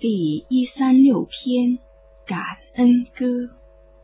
第136篇感恩歌。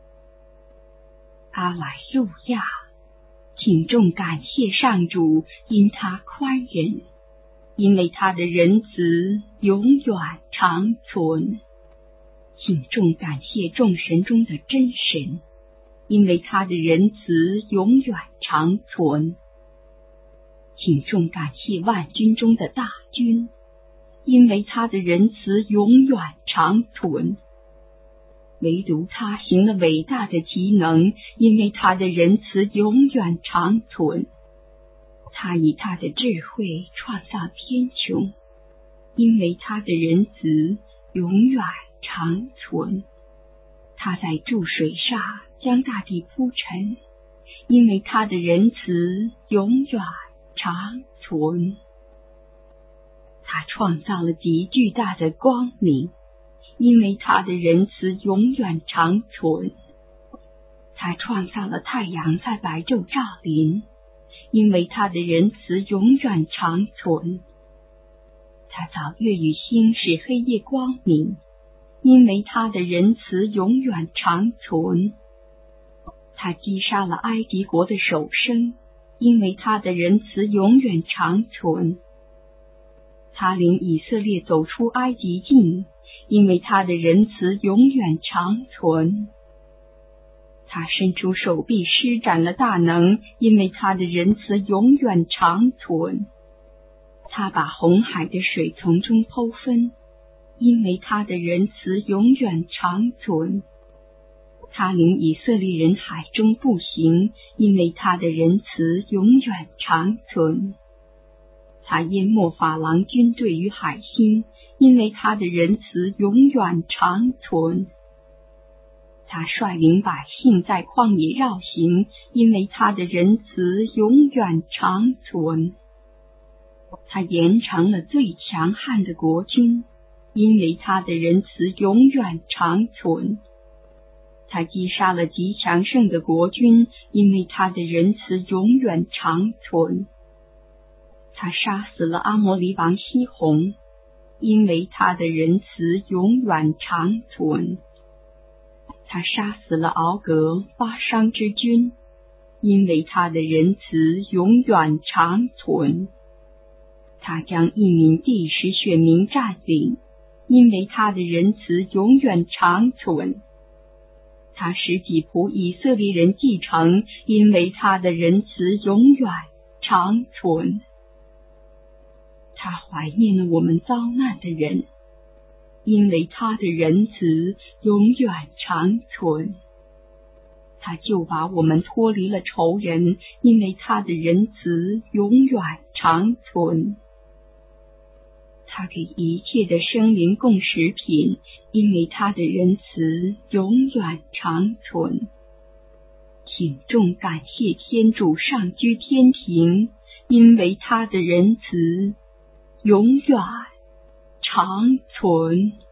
阿莱路亚，请众感谢上主，因他宽仁，因为他的仁慈永远长存。请众感谢众神中的真神，因为他的仁慈永远长存。请众感谢万军中的大军，因为他的仁慈永远长存。唯独他行了伟大的奇能，因为他的仁慈永远长存。他以他的智慧创造天穹，因为他的仁慈永远长存。他在注水上将大地铺陈，因为他的仁慈永远长存。他创造了极巨大的光明，因为他的仁慈永远长存。他创造了太阳在白昼照临，因为他的仁慈永远长存。他造月与星使黑夜光明，因为他的仁慈永远长存。他击杀了埃及国的首生，因为他的仁慈永远长存。他领以色列走出埃及境，因为他的仁慈永远长存。他伸出手臂施展了大能，因为他的仁慈永远长存。他把红海的水从中剖分，因为他的仁慈永远长存。他领以色列人海中步行，因为他的仁慈永远长存。他淹没法郎军队于海心，因为他的仁慈永远长存。他率领百姓在旷野绕行，因为他的仁慈永远长存。他延长了最强悍的国军，因为他的仁慈永远长存。他击杀了极强盛的国军，因为他的仁慈永远长存。他杀死了阿摩利王西宏，因为他的仁慈永远长存。他杀死了敖格巴商之君，因为他的仁慈永远长存。他将一民地使选民占领，因为他的仁慈永远长存。他使己仆以色列人继承，因为他的仁慈永远长存。他怀念了我们遭难的人，因为他的仁慈永远长存。他就把我们脱离了仇人，因为他的仁慈永远长存。他给一切的生灵供食品，因为他的仁慈永远长存。请众感谢天主上居天庭，因为他的仁慈永远长存。